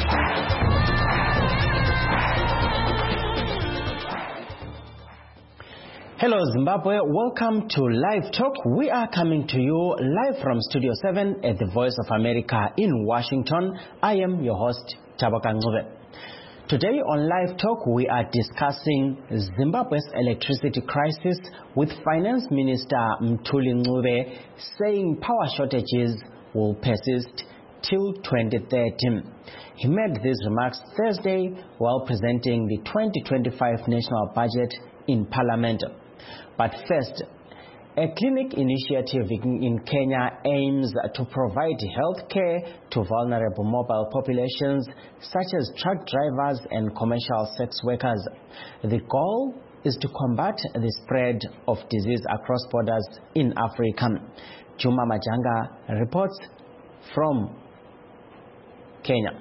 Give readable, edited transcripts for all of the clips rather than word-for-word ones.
Hello Zimbabwe, welcome to Live Talk. We are coming to you live from Studio 7 at the Voice of America in Washington. I am your host, Tabaka Ngube. Today on Live Talk, we are discussing Zimbabwe's electricity crisis with Finance Minister Mthuli Ncube saying power shortages will persist till 2030. He made these remarks Thursday while presenting the 2025 national budget in Parliament. But first, a clinic initiative in Kenya aims to provide health care to vulnerable mobile populations such as truck drivers and commercial sex workers. The goal is to combat the spread of disease across borders in Africa. Juma Majanga reports from Kenya.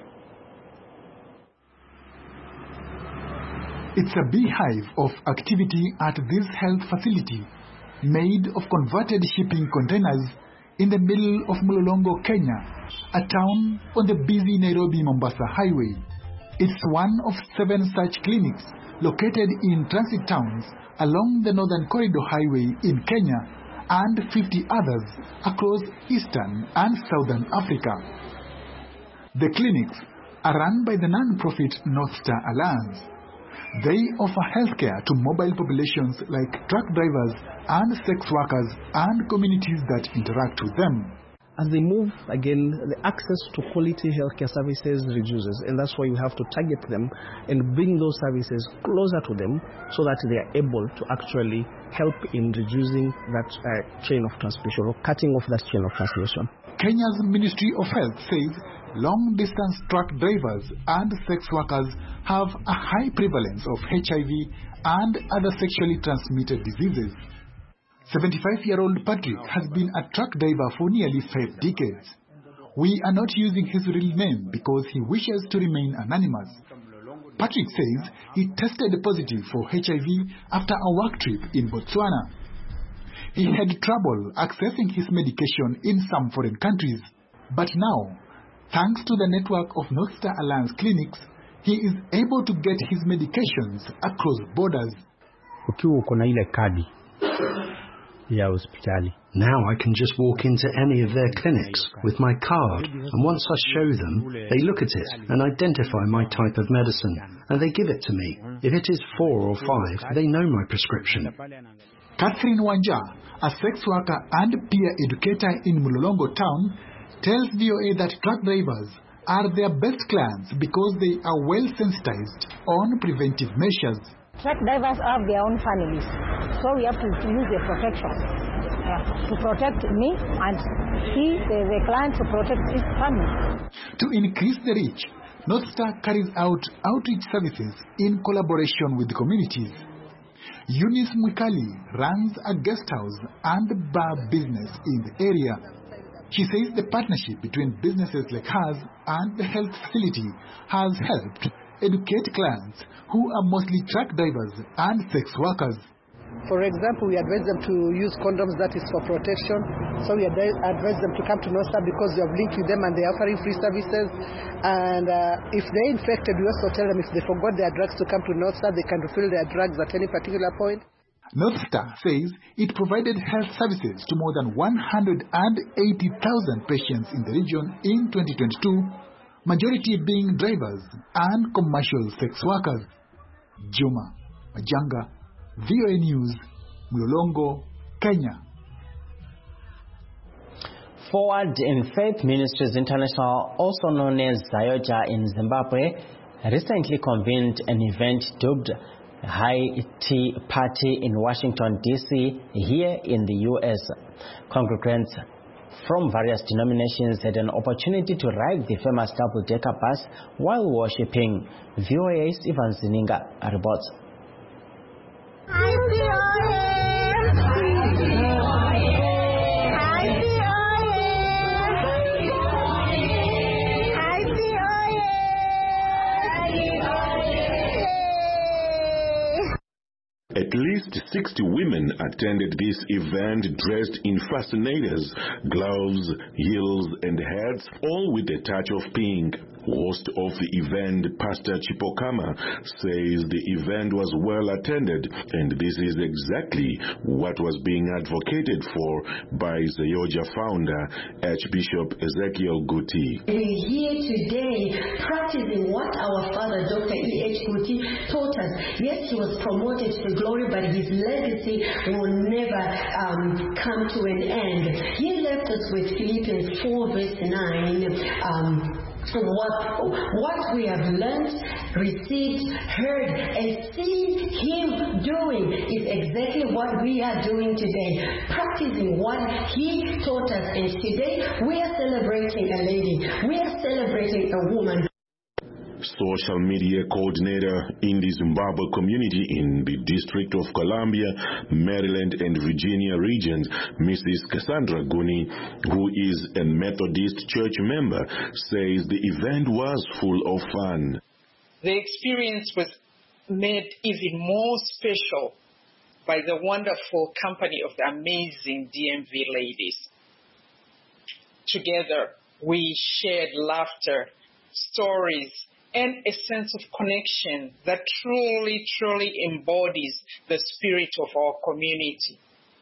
It's a beehive of activity at this health facility, made of converted shipping containers in the middle of Mlolongo, Kenya, a town on the busy Nairobi-Mombasa highway. It's one of 7 such clinics located in transit towns along the Northern Corridor Highway in Kenya and 50 others across Eastern and Southern Africa. The clinics are run by the non-profit North Star Alliance. They offer healthcare to mobile populations like truck drivers and sex workers and communities that interact with them. As they move, again, the access to quality healthcare services reduces, and that's why we have to target them and bring those services closer to them so that they are able to actually help in reducing that chain of transmission or cutting off that chain of transmission. Kenya's Ministry of Health says long-distance truck drivers and sex workers have a high prevalence of HIV and other sexually transmitted diseases. 75-year-old Patrick has been a truck driver for nearly 5 decades. We are not using his real name because he wishes to remain anonymous. Patrick says he tested positive for HIV after a work trip in Botswana. He had trouble accessing his medication in some foreign countries, but now, thanks to the network of North Star Alliance clinics, he is able to get his medications across borders. Now I can just walk into any of their clinics with my card, and once I show them, they look at it and identify my type of medicine, and they give it to me. If it is 4 or 5, they know my prescription. Catherine Wanja, a sex worker and peer educator in Mlolongo town, tells VOA that truck drivers are their best clients because they are well sensitized on preventive measures. Truck drivers have their own families, so we have to use the protection to protect me and the client to protect his family. To increase the reach, North Star carries out outreach services in collaboration with the communities. Eunice Mwikali runs a guest house and bar business in the area. She says the partnership between businesses like hers and the health facility has helped educate clients who are mostly truck drivers and sex workers. For example, we advise them to use condoms, that is for protection. So we advise them to come to North Star because we have linked with them and they're offering free services. And if they're infected, we also tell them if they forgot their drugs to come to North Star, they can refill their drugs at any particular point. North Star says it provided health services to more than 180,000 patients in the region in 2022, majority being drivers and commercial sex workers. Juma Majanga, VOA News, Mlolongo, Kenya. Forward in Faith Ministries International, also known as Zayoja in Zimbabwe, recently convened an event dubbed High Tea Party in Washington, D.C., here in the U.S. Congregants from various denominations had an opportunity to ride the famous double-decker bus while worshipping. VOA's Ivan Zininga reports. At least 60 women attended this event dressed in fascinators, gloves, heels, and hats, all with a touch of pink. Host of the event, Pastor Chipokama, says the event was well attended, and this is exactly what was being advocated for by Zeyoja founder, Archbishop Ezekiel Guti. We're here today practicing what our father, Dr. E.H. Guti, taught us. Yes, he was promoted to glory, but his legacy will never come to an end. He left us with Philippians 4 verse 9. What we have learned, received, heard, and seen him doing is exactly what we are doing today. Practicing what he taught us. And today we are celebrating a lady. We are celebrating a woman. Social media coordinator in the Zimbabwe community in the District of Columbia, Maryland, and Virginia regions, Mrs. Cassandra Guni, who is a Methodist church member, says the event was full of fun. The experience was made even more special by the wonderful company of the amazing DMV ladies. Together, we shared laughter, stories, and a sense of connection that truly, truly embodies the spirit of our community.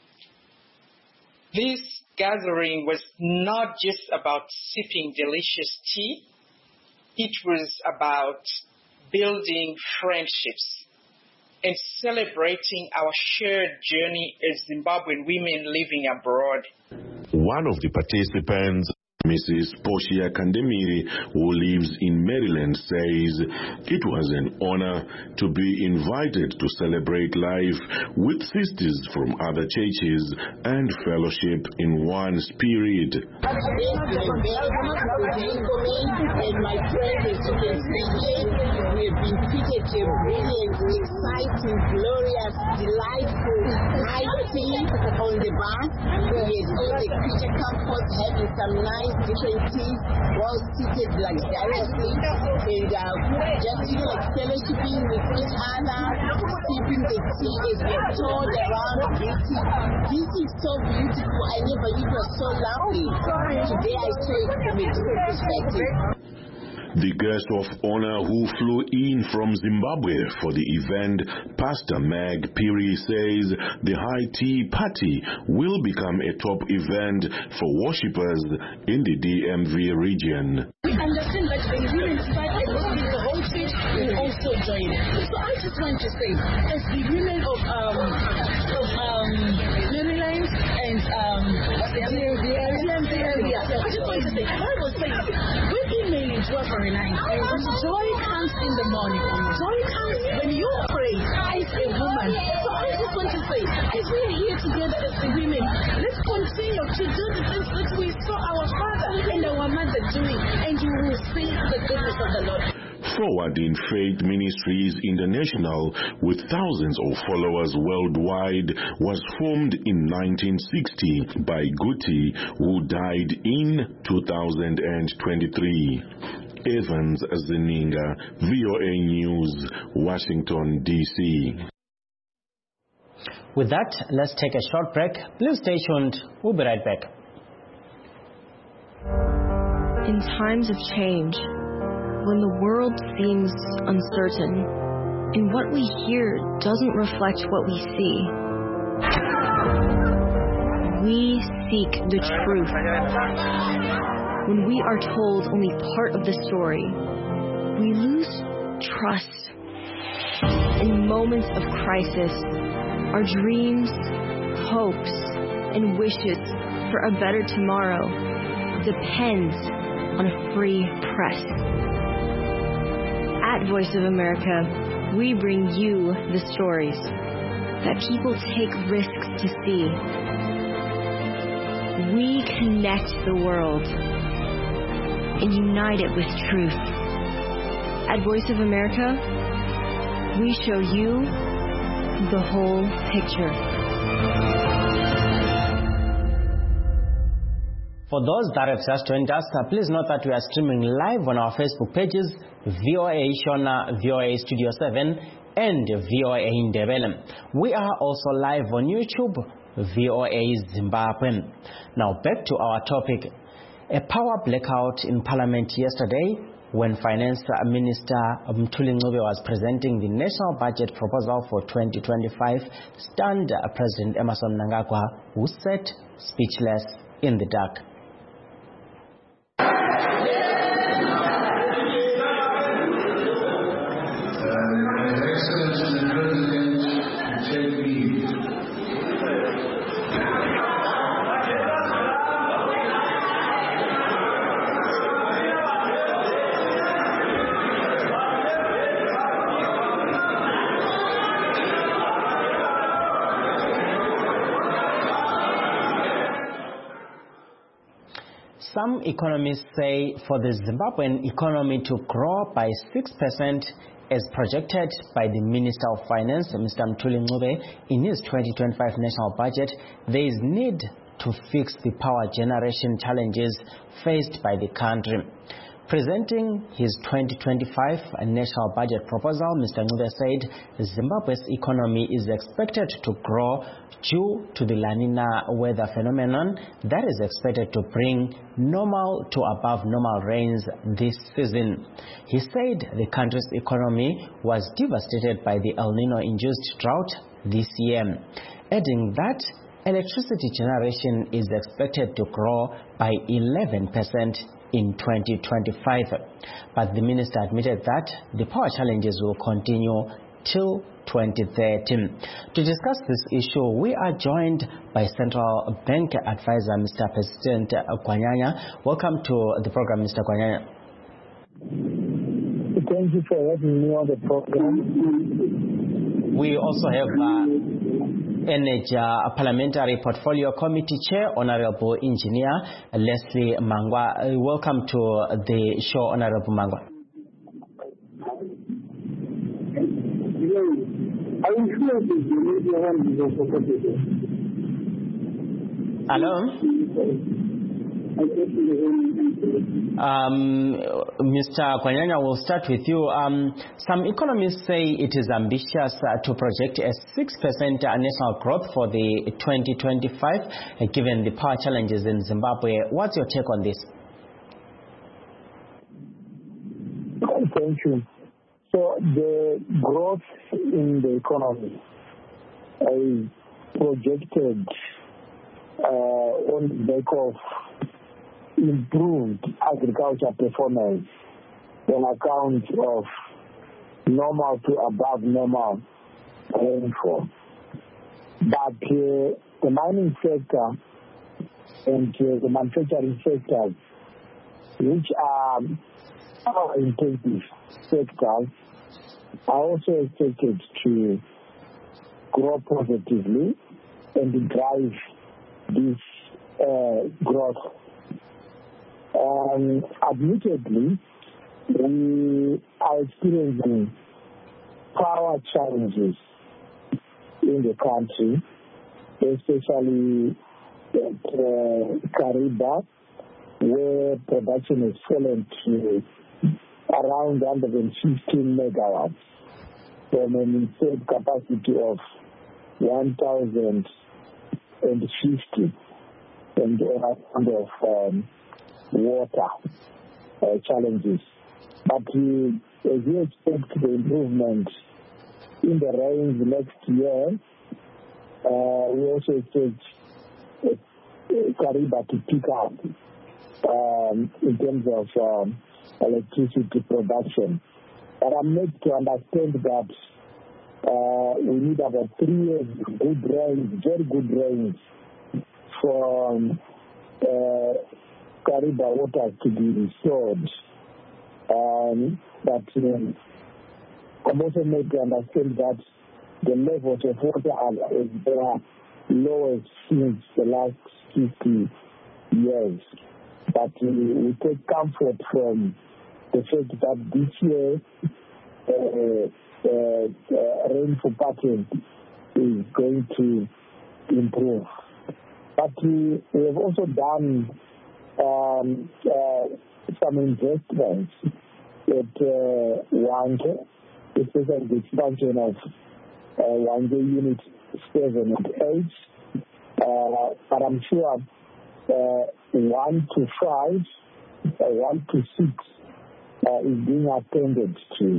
This gathering was not just about sipping delicious tea. It was about building friendships and celebrating our shared journey as Zimbabwean women living abroad. One of the participants, Mrs. Portia Kandemiri, who lives in Maryland, says it was an honor to be invited to celebrate life with sisters from other churches and fellowship in one spirit. It's been a very good day for me and my friends, as you can see here. We have been treated to a brilliant, exciting, glorious, delightful high tea on the bus. We had all the creature comforts, having some nice different teas, all seated luxuriously, and just fellowshipping with each other, sipping the tea as we toured around beauty. This is so beautiful. I never knew it was so lovely. Today I saw it from a different perspective. The guest of honor who flew in from Zimbabwe for the event, Pastor Mag Piri, says the high tea party will become a top event for worshippers in the DMV region. We understand that when women start and the whole church will also join. So I just want to say, as the women of Maryland and DMV area, I just want to say, the Bible says, when email is for a night, joy comes in the morning. Joy comes when you pray as a woman. So I just want to say, as we are here together as the women, let's continue to do the things that we saw our father and our mother doing, and you will see the goodness of the Lord. Forward in Faith Ministries International, with thousands of followers worldwide, was formed in 1960 by Guti, who died in 2023. Evans Zeninga, VOA News, Washington, D.C. With that, let's take a short break. Please stay tuned. We'll be right back. In times of change, when the world seems uncertain and what we hear doesn't reflect what we see, we seek the truth. When we are told only part of the story, we lose trust. In moments of crisis, our dreams, hopes, and wishes for a better tomorrow depends on a free press. At Voice of America, we bring you the stories that people take risks to see. We connect the world and unite it with truth. At Voice of America, we show you the whole picture. For those that have just joined us, please note that we are streaming live on our Facebook pages, VOA Shona, VOA Studio 7, and VOA Ndebele. We are also live on YouTube, VOA Zimbabwe. Now back to our topic. A power blackout in Parliament yesterday when Finance Minister Mthuli Ncube was presenting the national budget proposal for 2025, stunned President Emmerson Mnangagwa, who sat speechless in the dark. Some economists say for the Zimbabwean economy to grow by 6% as projected by the Minister of Finance, Mr. Mthuli Ncube, in his 2025 national budget, there is need to fix the power generation challenges faced by the country. Presenting his 2025 national budget proposal, Mr. Ncube said Zimbabwe's economy is expected to grow due to the La Nina weather phenomenon that is expected to bring normal to above normal rains this season. He said the country's economy was devastated by the El Nino-induced drought this year, adding that electricity generation is expected to grow by 11% in 2025. But the minister admitted that the power challenges will continue till 2030. To discuss this issue, we are joined by Central Bank Advisor, Mr. President Gwanyanya. Welcome to the program, Mr. Gwanyanya. Thank you for having me on the program. We also have Energy Parliamentary Portfolio Committee Chair, Honorable Engineer Leslie Mangwa. Welcome to the show, Honorable Mangwa. Hello? Mr. Gwanyanya, we'll start with you. Some economists say it is ambitious to project a 6% national growth for the 2025, given the power challenges in Zimbabwe. What's your take on this? Thank you. So the growth in the economy is projected on the back of improved agriculture performance on account of normal to above normal rainfall. But the mining sector and the manufacturing sectors, which are power intensive sectors, are also expected to grow positively and drive this growth. Admittedly, we are experiencing power challenges in the country, especially at Kariba, where production has fallen to around 115 megawatts from an installed capacity of 1,050, and on account of water challenges. But as we expect the improvement in the rains next year, we also expect Kariba to pick up in terms of electricity production. But I'm made to understand that we need about 3 years of good rains, very good rains, for Kariba water to be restored. But I'm also made to understand that the levels of water are lowest since the last 50 years. But we take comfort from the fact that this year rainfall pattern is going to improve. But we have also done some investments at Hwange, especially the expansion of Hwange Unit 7 and 8. But I'm sure 1 to 5, 1 to 6 is being attended to.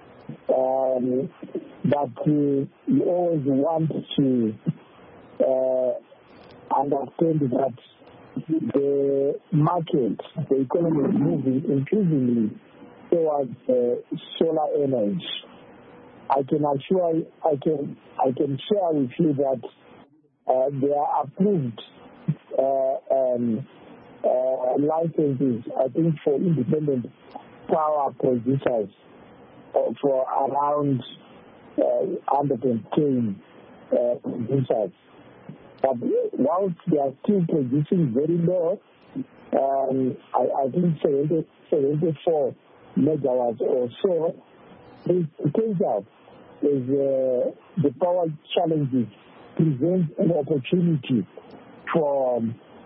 But you always want to understand that the market, the economy is moving increasingly towards solar energy. I can share with you that there are approved licenses, I think, for independent power producers for around 110 producers. But whilst they are still producing very low, I think 74 megawatts or so, it turns out the power challenges present an opportunity for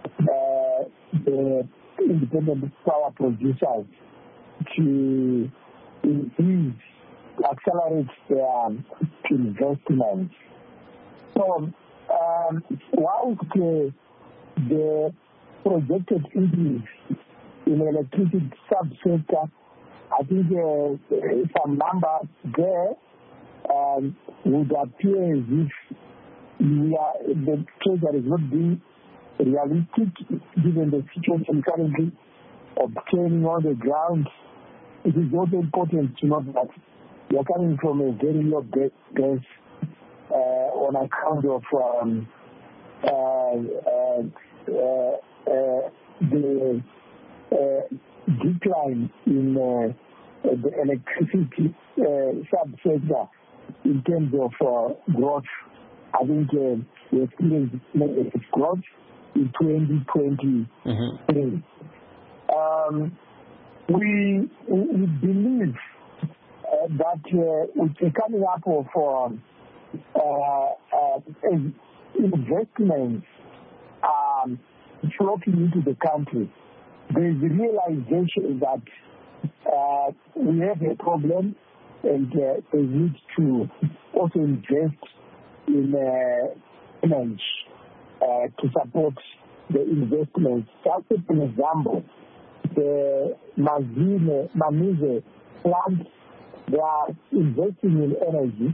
the independent power producers to increase, accelerate their investments. So, whilst the projected increase in electricity subsector, I think some numbers there would appear as if the treasury is not being realistic given the situation currently obtaining on the ground. It is also important to note that we are coming from a very low base on account of the decline in the electricity subsector in terms of growth. I think we experienced negative growth in 2023. We believe that with the coming up of investments flowing into the country, there is a realization that we have a problem and they need to also invest in energy to support the investments. Just an example, the Manize plant, they are investing in energy.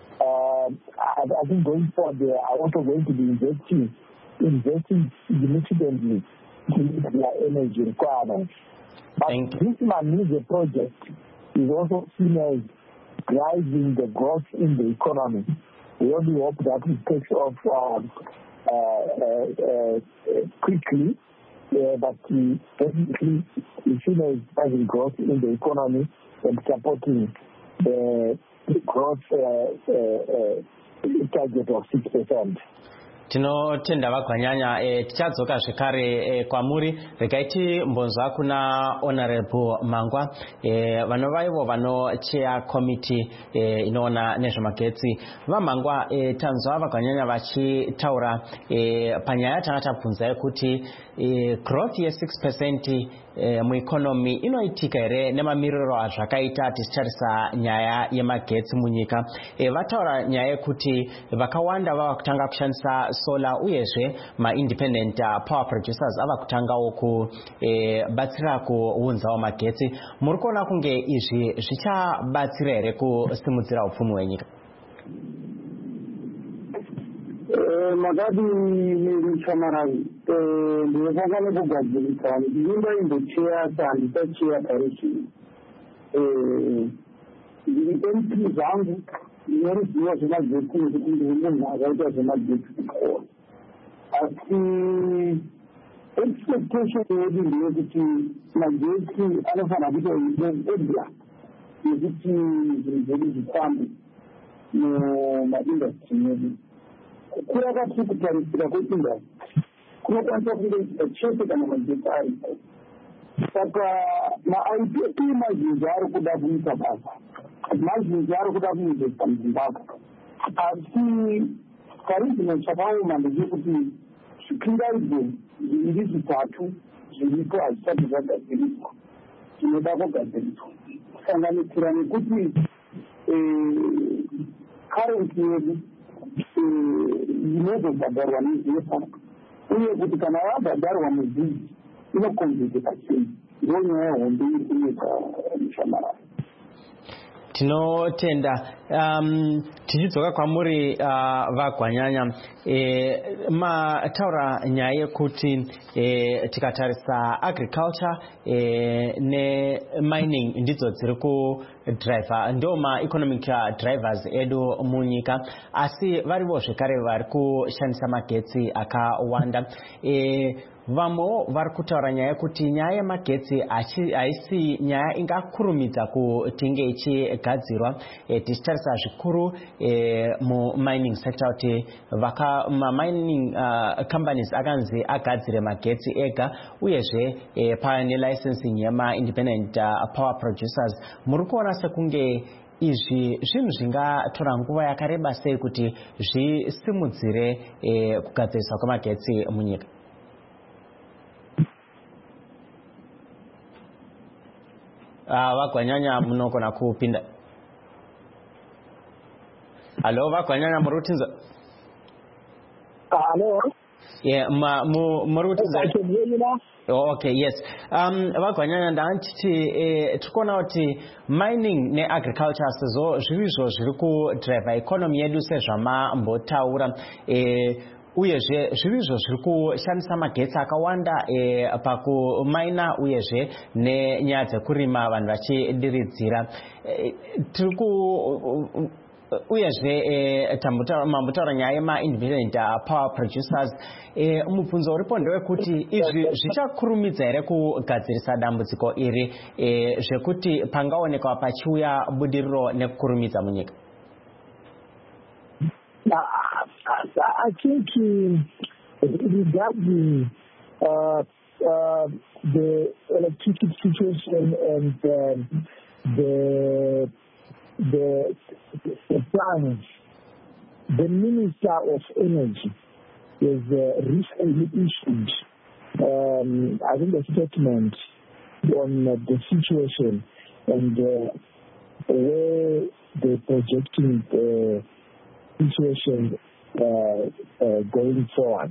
I think going forward, they are also going to be investing significantly to meet their energy requirements. But this Manize project is also seen as driving the growth in the economy. We only hope that it takes off quickly, but definitely it's seen as driving growth in the economy and supporting the growth target of 6%. Tinotenda vagwanyanya tichadzoka zvekare kwamuri regaiti mbonzo akuna Honorable Mangwa vanova ivo vanocheya komiti inoona nezvemagetsi. Vamangwa, tanzwa vagwanyanya vachitaura panyaya tanga tabvunzai kuti growth ye6% mueconomy inoitika here nemamiriro azvakaita tichitarisa nyaya yemagetsi munyika. Vataura nyaya yekuti vakawanda vava kutanga kushandisa solar uyezve ma-independent power producers ava kutangawo kubatsira kuunzawo magetsi. Muri kuona kunge izvi zvichabatsira here kusimudzira upfumi hwenyika? Magadi Chamarai, ndinofana kugadzirisa ndinenge indocheya sandisacheya parishini. Ndiri MP zangu ndinoruziva zvemagetsi nekuti ndiri munhu akaita zvemagetsi kukora. Asi expectation yedu ndeyekuti magetsi anofana kuita ebla nekuti zvinhu zvedu zvifambe mumaindastry medu. Kura kwatiri kutarisira kweindastry kunokwanisa kungoita chete kana magetsi aripo. Saka ma-IPP mazhinji ari kuda kuita basa, mazhinji ari kuda kuinvesta muZimbabwe. Asi karizino chakaoma ndechekuti zvipingaidzo zviviri zvitatu zviripo hazvisati zvagadziriswa, zvinoda kugadziriswa. Kusanganisira nekuti karensi yedu inozobhadharwa neZESA, uye kuti kana wabhadharwa muzvizvi inokonzeka sei. Ndonyaya hombe iri kunyika Shamarara. Tinotenda tichidzoka kwamuri vaGwanyanya mataura nyaya yekuti tikatarisa agriculture nemining ndidzo dziri kudriver ndoma economic drivers edu munyika, asi varivo zvekare vari kushandisa magetsi akawanda. Vamwewo vari kutaura nyaya yekuti nyaya yemagetsi haisi nyaya ingakurumidza kuti inge ichigadzirwa, tichitarisa zvikuru mumining sector kuti mining companies akanzi agadzire magetsi ega, uyezve pane licensing yema-independent power producers. Muri kuona sekunge izvi zvinhu zvingatora nguva yakareba sei kuti zvisimudzire kugadziriswa kwemagetsi munyika? vaGwanyanya munogona kupinda. Hello vaGwanyanya muri kutinza? Hello. Yeah, muri kutinza? Okay, yes. vaGwanyanya ndachiti tikuona kuti mining neagriculture sezvo zvirizvo zviri kudriver economy yedu sezvamambotaura, uyezve zvirizvo zviri kushandisa magetsi akawanda pakumaina, uyezve nenyaya dzekurima vanhu vachidiridzira. Uyezve mambotaura nyaya yema-independent power producers. Mubvunzo uripo ndewekuti izvi zvichakurumidza here kugadzirisa dambudziko iri zvekuti pangaonekwa pachiuya budiriro nekukurumidza munyika? I think regarding the electricity situation and the plans, the Minister of Energy has recently issued, I think, a statement on the situation and where they're projecting the situation going forward.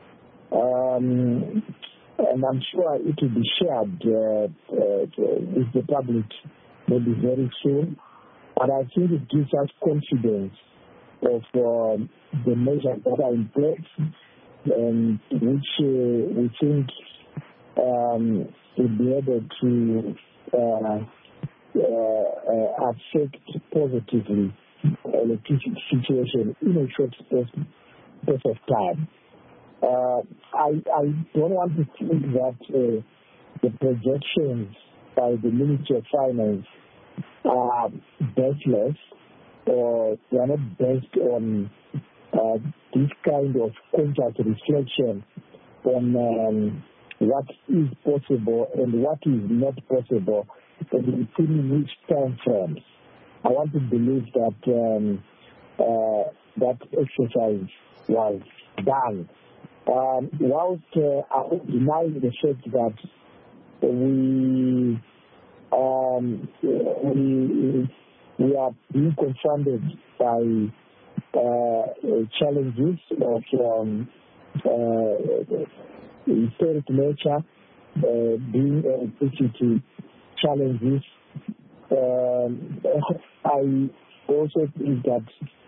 And I'm sure it will be shared with the public maybe very soon. But I think it gives us confidence of the measures that are in place, and which we think will be able to affect positively electricity situation in a short space of time. I don't want to think that the projections by the Ministry of Finance are baseless, or they are not based on this kind of conscious reflection on what is possible and what is not possible, and within which time frames. I want to believe that that exercise was done. Whilst I would deny the fact that we are being confronted by challenges of historic nature, being electricity challenges. I also think that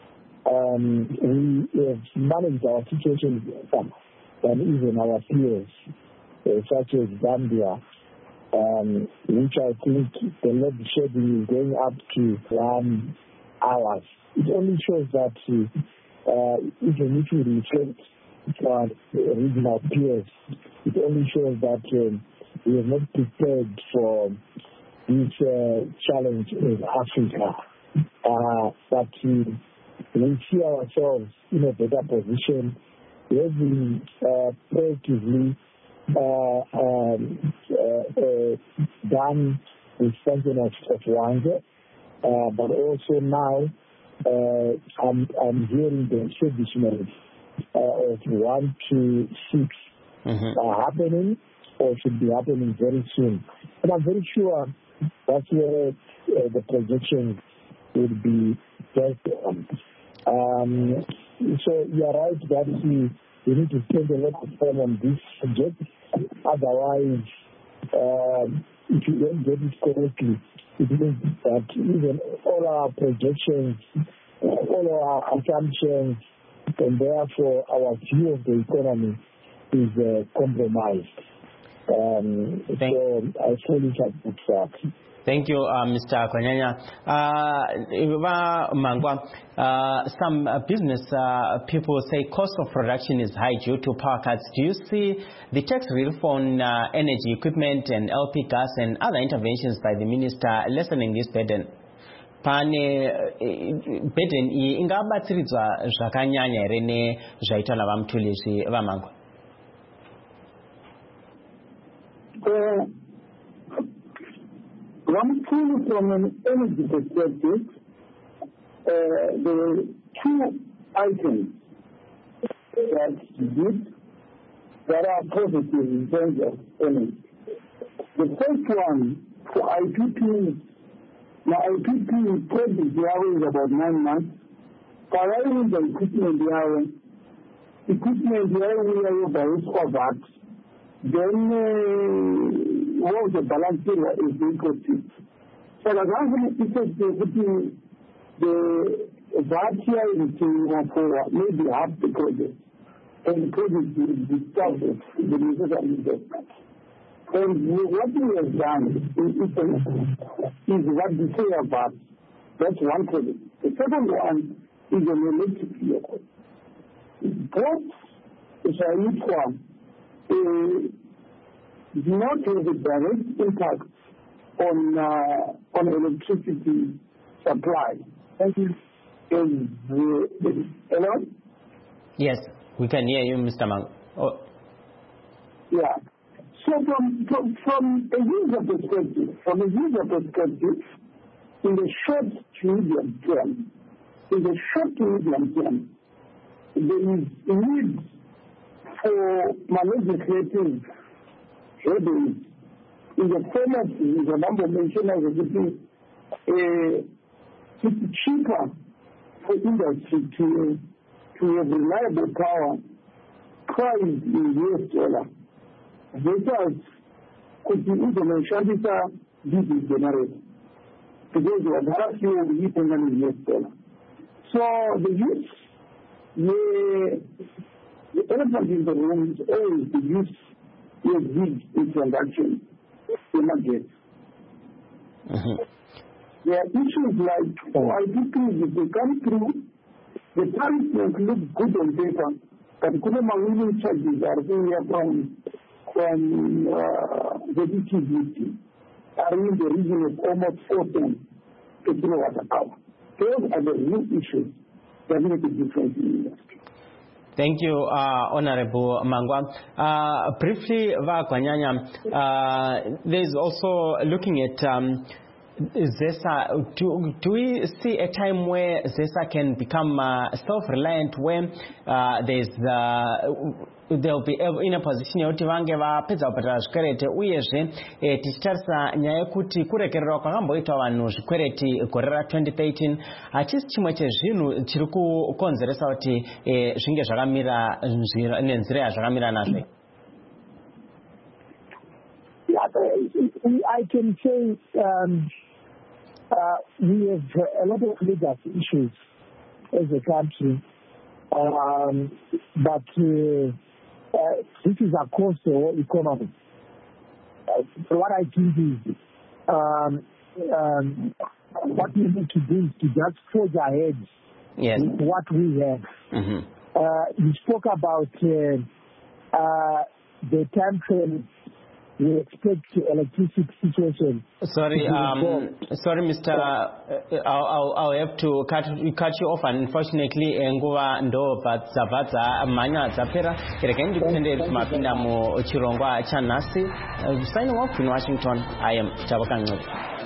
we have managed our situation better than even our peers, such as Zambia, which I think the load shedding is going up to 1 hour. It only shows that even if you reflect our regional peers, it only shows that we are not prepared for this challenge in Africa. But we see ourselves in a better position. We have been proactively done the expansion of Wange, but also now I'm hearing the establishment of 1 to 6 are happening or should be happening very soon. And I'm very sure that's where the projection will be based on. So you're right that we need to spend a lot of time on this subject. Otherwise, if you don't get it correctly, it means that even all our projections, all our assumptions, and therefore our view of the economy is compromised. So I fully support that. Thank you, Mr. Kwanyanya. Mangwa, some business people say cost of production is high due to power cuts. Do you see the tax relief on energy equipment and LP gas and other interventions by the minister lessening this burden? Pane burden ingabatsiridzwa zvakanyanya here nezvaitwa navamutulisi vaMangwa? From an energy perspective, there were two items that are positive in terms of energy. The first one for IPP. Now IPP project is about 9 months. Parallel the equipment we are by that. Then what the balance is equal to. So the government is putting the VAT into maybe half the project. And the project will be started in the necessary investment. And what we have done is what we say about. That's one project. The second one is an electric vehicle. Both is a each one. Do not have a direct impact on electricity supply. Thank you. Hello? Yes, we can hear you, Mr. Mang. Oh. Yeah. So from a user perspective, in the short to medium term, there is a need for my legislative headings in the form of the number mentioned as it's cheaper for industry to have reliable power priced in US dollar. Versus could be information this is generated. Because we have few people in US dollar. So the use the elephant in the room is always the use of big in transaction in markets. There are issues like IPPs, if they come through, the tariffs will look good on paper, but minimum charges are going from the DTBT are in the region of almost 4 cents per kilowatt hour. Those are the real issues that make a difference in the industry. Thank you, Honorable Mangwa. Briefly, Kwanyanya, there is also looking at ZESA. Do we see a time where ZESA can become self-reliant, where they'll be in a position yekuti vange vapedza kupatara zvikwereti uyezve tichitarisa nyaya yekuti kurekererwa kwakamboitwa vanhu zvikwereti gore ra2013 hachisi chimwe chezvinhu chiri kukonzeresa kuti zvinge zvakamira nenzira yazvakamira nazvo? I can say we have a lot of legacy issues as a country, but this is across the whole economy. So what I think is what we need to do is to just forge ahead with what we have. You spoke about the time frame we expect electricity situation. Sorry, Mr. I'll have to cut you off. Unfortunately, nguva ndo dzabva manya dzapera. Regai ndikupendere mapinda mu chirongwa chanhasi. Signing off in Washington, I am Tabakangu.